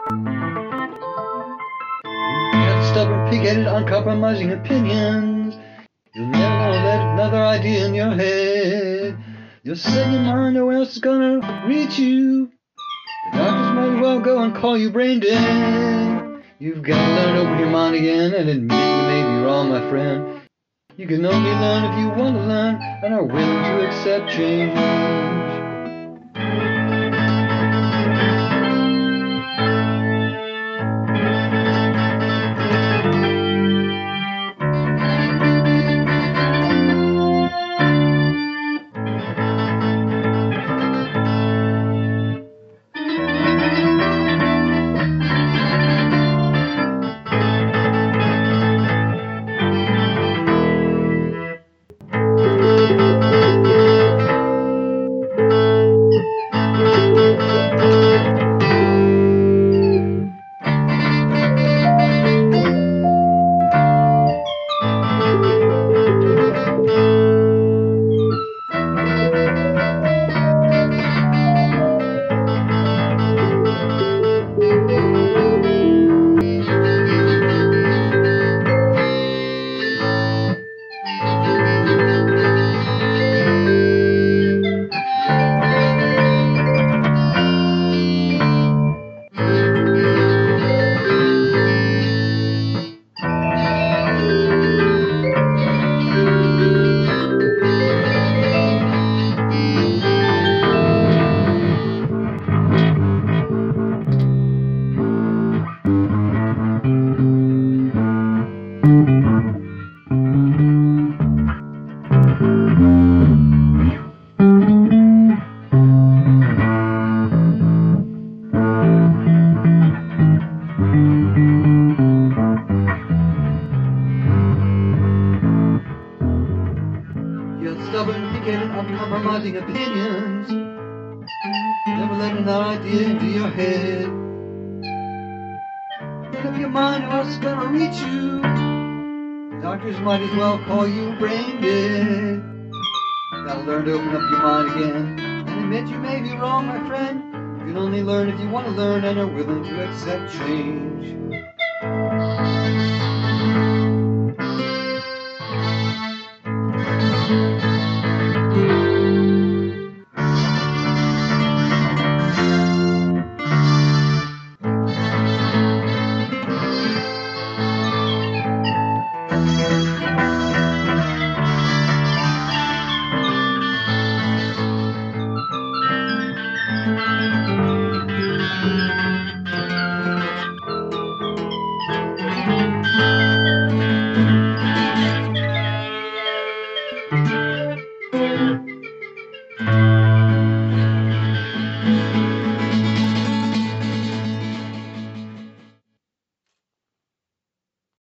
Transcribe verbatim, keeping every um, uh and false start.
You have stubborn, pig-headed, uncompromising opinions. You'll never gonna let another idea in your head. You'll set your mind, no one else is gonna reach you. The doctors might as well go and call you brain dead. You've got to learn to open your mind again and admit you may be wrong, my friend. You can only learn if you want to learn and are willing to accept change. You have stubborn, pig-headed, uncompromising opinions. Never let another idea into your head. Make up your mind or else it's gonna reach you. Doctors might as well call you brain dead. You gotta learn to open up your mind again and admit you may be wrong, my friend. You can only learn if you want to learn and are willing to accept change.